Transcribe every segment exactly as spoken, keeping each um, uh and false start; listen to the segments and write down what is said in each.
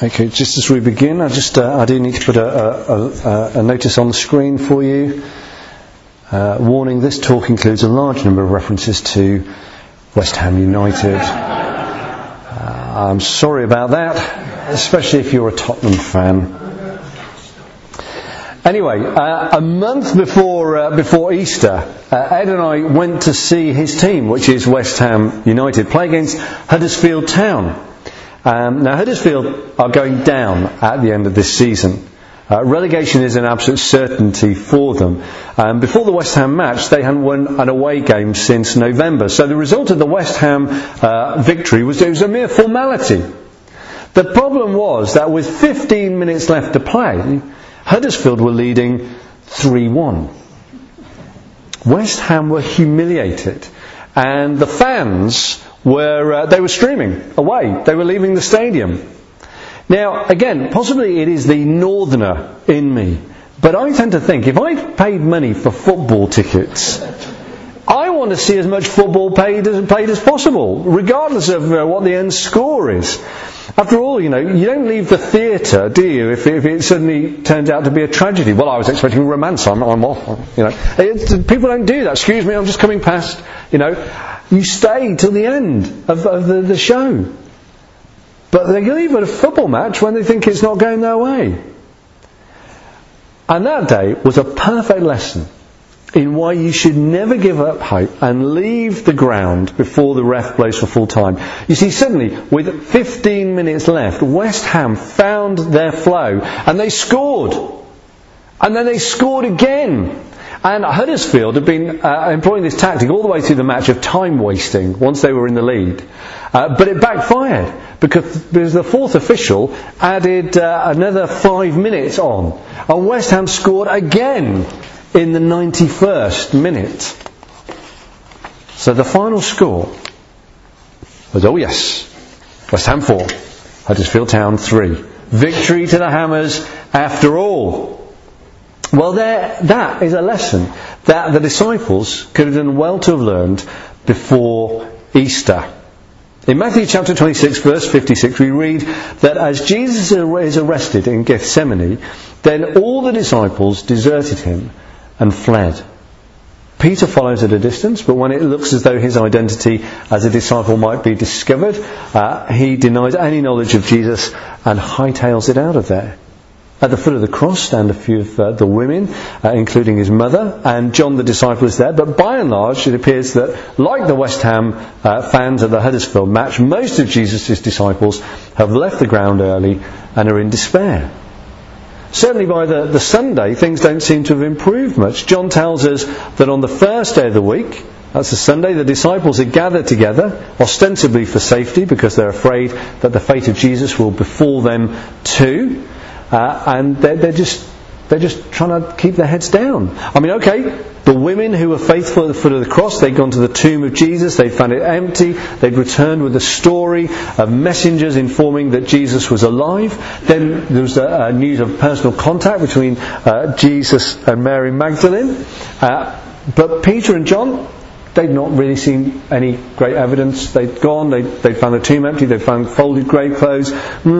Okay, just as we begin, I just uh, I do need to put a, a, a, a notice on the screen for you. Uh, warning: this talk includes a large number of references to West Ham United. Uh, I'm sorry about that, especially if you're a Tottenham fan. Anyway, uh, a month before uh, before Easter, uh, Ed and I went to see his team, which is West Ham United, play against Huddersfield Town. Um, now, Huddersfield are going down at the end of this season. Uh, relegation is an absolute certainty for them. Um, before the West Ham match, they hadn't won an away game since November. So the result of the West Ham uh, victory was it was a mere formality. The problem was that with fifteen minutes left to play, Huddersfield were leading three one. West Ham were humiliated, and the fans were uh, they were streaming away. They were leaving the stadium. Now, again, possibly it is the northerner in me, but I tend to think if I paid money for football tickets, I want to see as much football paid as played as possible, regardless of uh, what the end score is. After all, you know, you don't leave the theatre, do you, if, if it suddenly turns out to be a tragedy? Well, I was expecting romance. I'm, I'm off. You know, it's, people don't do that. Excuse me, I'm just coming past. You know, you stay till the end of, of the, the show. But they leave at a football match when they think it's not going their way. And that day was a perfect lesson in why you should never give up hope and leave the ground before the ref blows for full time. You see, suddenly, with fifteen minutes left, West Ham found their flow and they scored. And then they scored again. And Huddersfield had been uh, employing this tactic all the way through the match of time wasting once they were in the lead. Uh, but it backfired because, because the fourth official added uh, another five minutes on. And West Ham scored again in the ninety-first minute. So the final score was, oh yes, West Ham four, Huddersfield Town three. Victory to the Hammers after all. Well, there, that is a lesson that the disciples could have done well to have learned before Easter. In Matthew chapter twenty-six, verse fifty-six, we read that as Jesus is arrested in Gethsemane, then all the disciples deserted him and fled. Peter follows at a distance, but when it looks as though his identity as a disciple might be discovered, uh, he denies any knowledge of Jesus and hightails it out of there. At the foot of the cross stand a few of uh, the women, uh, including his mother, and John the disciple is there. But by and large, it appears that, like the West Ham uh, fans at the Huddersfield match, most of Jesus' disciples have left the ground early and are in despair. Certainly by the, the Sunday, things don't seem to have improved much. John tells us that on the first day of the week, that's the Sunday, the disciples are gathered together, ostensibly for safety, because they're afraid that the fate of Jesus will befall them too. Uh, and they're, they're just they're just trying to keep their heads down. I mean, okay, the women who were faithful at the foot of the cross, they'd gone to the tomb of Jesus, they'd found it empty, they'd returned with a story of messengers informing that Jesus was alive. Then there was a, a news of personal contact between uh, Jesus and Mary Magdalene. Uh, but Peter and John, they'd not really seen any great evidence. They'd gone, they'd, they'd found the tomb empty, they'd found folded grave clothes.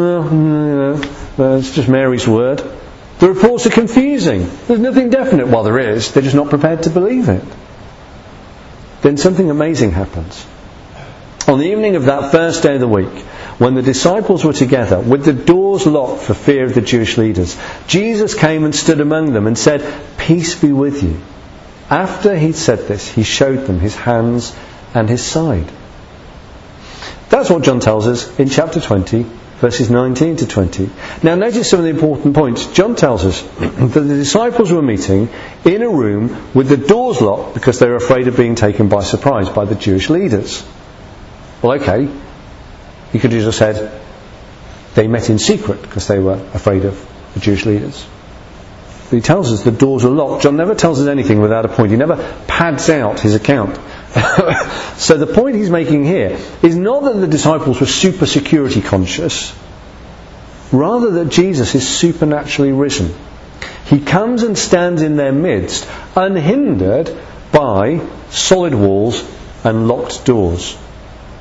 It's just Mary's word. The reports are confusing. There's nothing definite. Well, there is. They're just not prepared to believe it. Then something amazing happens. On the evening of that first day of the week, when the disciples were together, with the doors locked for fear of the Jewish leaders, Jesus came and stood among them and said, "Peace be with you." After he'd said this, he showed them his hands and his side. That's what John tells us in chapter twenty, verses nineteen to twenty. Now notice some of the important points. John tells us that the disciples were meeting in a room with the doors locked because they were afraid of being taken by surprise by the Jewish leaders. Well, okay, you could have just said they met in secret because they were afraid of the Jewish leaders. But he tells us the doors are locked. John never tells us anything without a point. He never pads out his account. So the point he's making here is not that the disciples were super security conscious, rather that Jesus is supernaturally risen. He comes and stands in their midst, unhindered by solid walls and locked doors.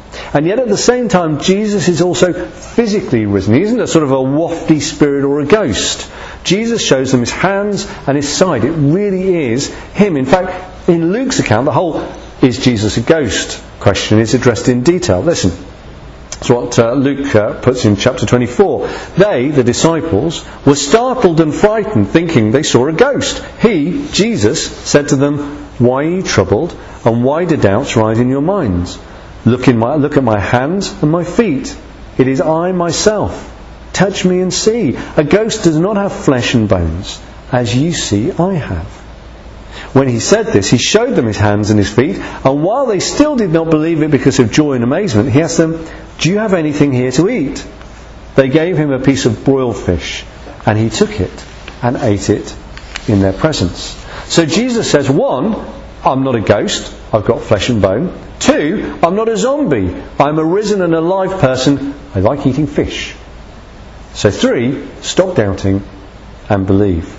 And yet at the same time, Jesus is also physically risen. He isn't a sort of a wafty spirit or a ghost. Jesus shows them his hands and his side. It really is him. In fact, in Luke's account, the whole "is Jesus a ghost?" question is addressed in detail. Listen. That's what uh, Luke uh, puts in chapter twenty-four. They, the disciples, were startled and frightened, thinking they saw a ghost. He, Jesus, said to them, "Why are you troubled, and why do doubts rise in your minds? Look, in my, look at my hands and my feet. It is I myself. Touch me and see. A ghost does not have flesh and bones, as you see I have." When he said this, he showed them his hands and his feet, and while they still did not believe it because of joy and amazement, he asked them, "Do you have anything here to eat?" They gave him a piece of broiled fish, and he took it and ate it in their presence. So Jesus says, one, I'm not a ghost, I've got flesh and bone. Two, I'm not a zombie, I'm a risen and alive person, I like eating fish. So three, stop doubting and believe.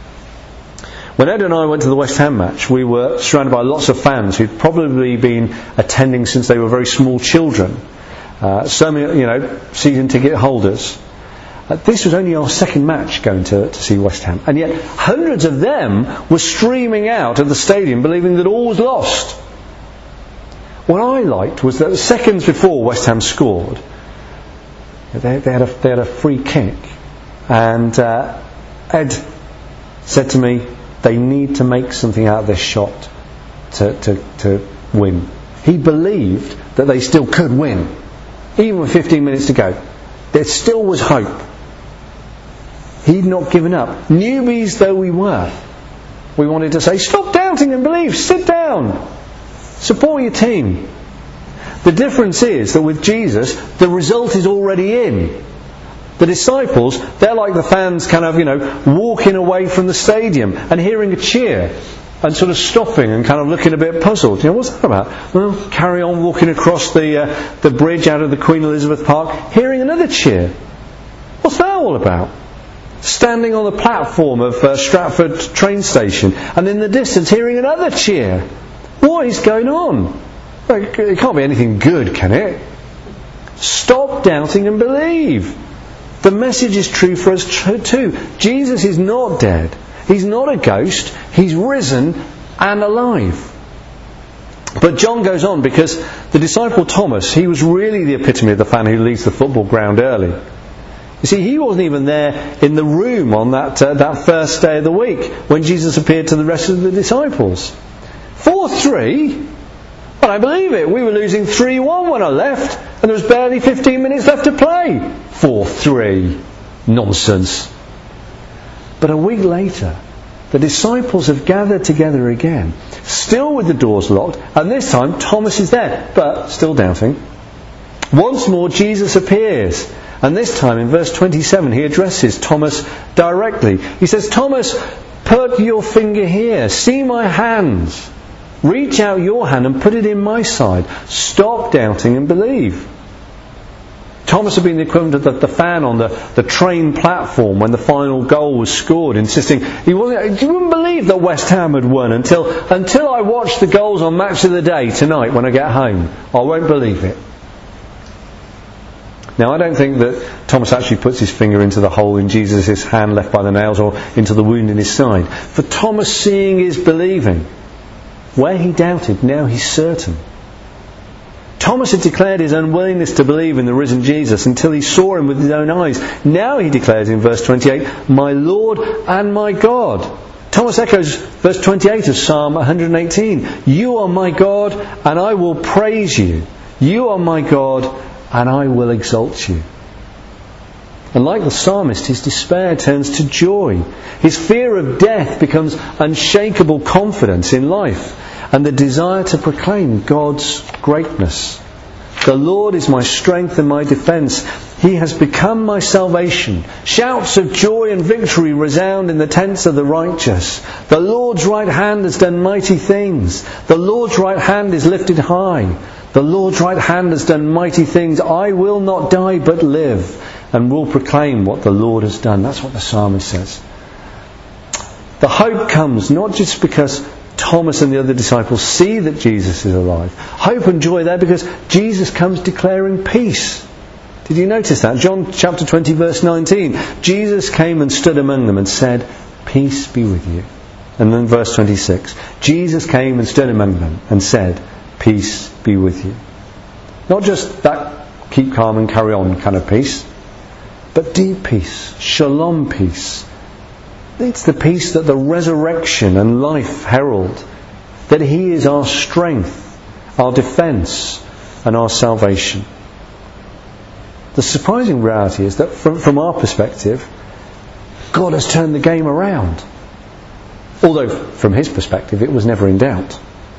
When Ed and I went to the West Ham match, we were surrounded by lots of fans who'd probably been attending since they were very small children. Uh, so many, you know, season ticket holders. Uh, this was only our second match going to, to see West Ham. And yet hundreds of them were streaming out of the stadium believing that all was lost. What I liked was that seconds before West Ham scored, they, they, had, a, they had a free kick. And uh, Ed said to me, they need to make something out of this shot to, to, to win. He believed that they still could win. Even with fifteen minutes to go. There still was hope. He'd not given up. Newbies though we were, we wanted to say, stop doubting and believe. Sit down. Support your team. The difference is that with Jesus, the result is already in. The disciples, they're like the fans kind of, you know, walking away from the stadium and hearing a cheer and sort of stopping and kind of looking a bit puzzled. You know, what's that about? Well, carry on walking across the uh, the bridge out of the Queen Elizabeth Park, hearing another cheer. What's that all about? Standing on the platform of uh, Stratford train station and in the distance hearing another cheer. What is going on? It can't be anything good, can it? Stop doubting and believe. The message is true for us too. Jesus is not dead. He's not a ghost. He's risen and alive. But John goes on because the disciple Thomas, he was really the epitome of the fan who leaves the football ground early. You see, he wasn't even there in the room on that uh, that first day of the week when Jesus appeared to the rest of the disciples. four three? Well, I believe it. We were losing three one when I left, and there was barely fifteen minutes left to play. four three. Nonsense. But a week later, the disciples have gathered together again, still with the doors locked, and this time Thomas is there, but still doubting. Once more Jesus appears, and this time in verse twenty-seven he addresses Thomas directly. He says, "Thomas, put your finger here, see my hands. Reach out your hand and put it in my side. Stop doubting and believe." Thomas had been the equivalent of the, the fan on the, the train platform when the final goal was scored, insisting he wasn't. You wouldn't believe that West Ham had won until until I watch the goals on Match of the Day tonight when I get home. I won't believe it. Now, I don't think that Thomas actually puts his finger into the hole in Jesus' hand left by the nails or into the wound in his side. For Thomas, seeing is believing. Where he doubted, now he's certain. Thomas had declared his unwillingness to believe in the risen Jesus until he saw him with his own eyes. Now he declares in verse twenty-eight, "My Lord and my God." Thomas echoes verse twenty-eight of Psalm one hundred eighteen. "You are my God and I will praise you. You are my God and I will exalt you." And like the psalmist, his despair turns to joy. His fear of death becomes unshakable confidence in life and the desire to proclaim God's greatness. "The Lord is my strength and my defence. He has become my salvation. Shouts of joy and victory resound in the tents of the righteous. The Lord's right hand has done mighty things. The Lord's right hand is lifted high. The Lord's right hand has done mighty things. I will not die but live and will proclaim what the Lord has done." That's what the psalmist says. The hope comes not just because Thomas and the other disciples see that Jesus is alive. Hope and joy there because Jesus comes declaring peace. Did you notice that? John chapter twenty verse nineteen. Jesus came and stood among them and said, "Peace be with you." And then verse twenty-six. Jesus came and stood among them and said, "Peace be with you." Not just that keep calm and carry on kind of peace, but deep peace, shalom peace. It's the peace that the resurrection and life herald, that He is our strength, our defence and our salvation. The surprising reality is that from, from our perspective, God has turned the game around. Although from His perspective it was never in doubt.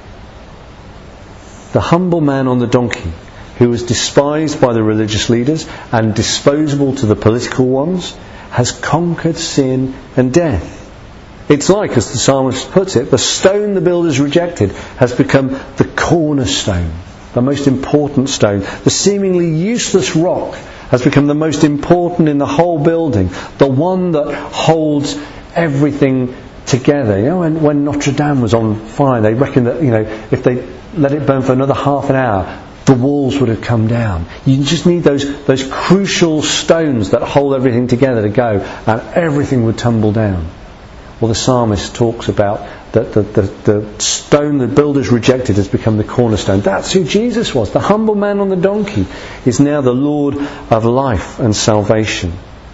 The humble man on the donkey, who was despised by the religious leaders and disposable to the political ones, has conquered sin and death. It's like, as the psalmist puts it, the stone the builders rejected has become the cornerstone, the most important stone. The seemingly useless rock has become the most important in the whole building, the one that holds everything together. You know, when, when Notre Dame was on fire, they reckoned that, you know, if they let it burn for another half an hour, the walls would have come down. You just need those those crucial stones that hold everything together to go, and everything would tumble down. Well, the psalmist talks about that the, the, the stone the builders rejected has become the cornerstone. That's who Jesus was. The humble man on the donkey is now the Lord of life and salvation.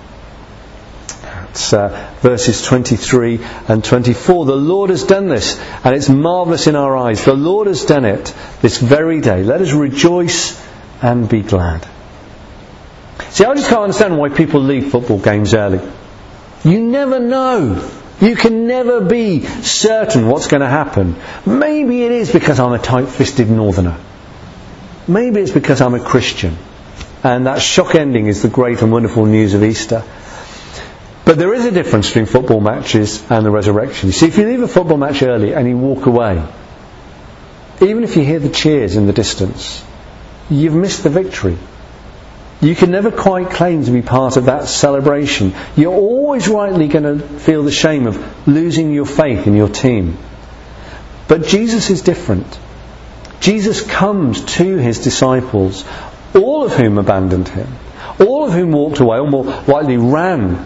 It's uh, verses twenty-three and twenty-four. The Lord has done this, and it's marvellous in our eyes. The Lord has done it this very day. Let us rejoice and be glad. See, I just can't understand why people leave football games early. You never know. You can never be certain what's going to happen. Maybe it is because I'm a tight-fisted northerner. Maybe it's because I'm a Christian. And that shock ending is the great and wonderful news of Easter. But there is a difference between football matches and the resurrection. You see, if you leave a football match early and you walk away, even if you hear the cheers in the distance, you've missed the victory. You can never quite claim to be part of that celebration. You're always rightly going to feel the shame of losing your faith in your team. But Jesus is different. Jesus comes to His disciples, all of whom abandoned Him, all of whom walked away, or more likely ran,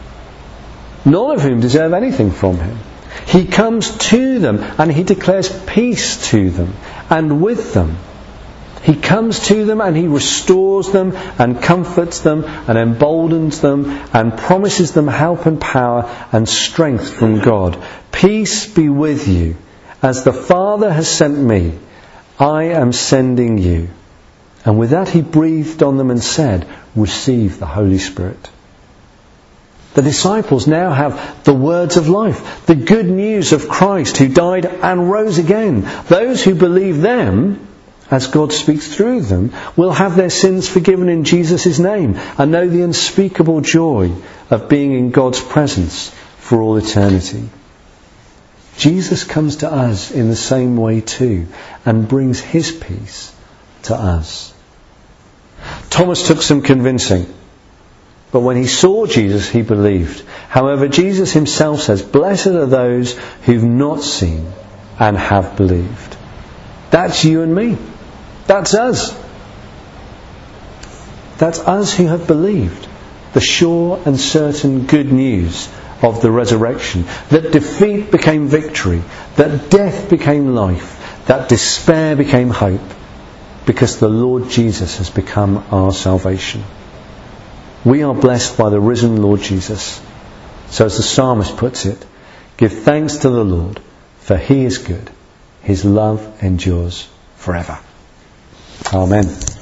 none of whom deserve anything from Him. He comes to them and He declares peace to them and with them. He comes to them and He restores them and comforts them and emboldens them and promises them help and power and strength from God. Peace be with you. As the Father has sent me, I am sending you. And with that He breathed on them and said, receive the Holy Spirit. The disciples now have the words of life, the good news of Christ who died and rose again. Those who believe them, as God speaks through them, will have their sins forgiven in Jesus' name and know the unspeakable joy of being in God's presence for all eternity. Jesus comes to us in the same way too and brings His peace to us. Thomas took some convincing. But when he saw Jesus, he believed. However, Jesus Himself says, blessed are those who've not seen and have believed. That's you and me. That's us. That's us who have believed the sure and certain good news of the resurrection. That defeat became victory. That death became life. That despair became hope. Because the Lord Jesus has become our salvation. We are blessed by the risen Lord Jesus. So as the psalmist puts it, give thanks to the Lord, for He is good. His love endures forever. Amen.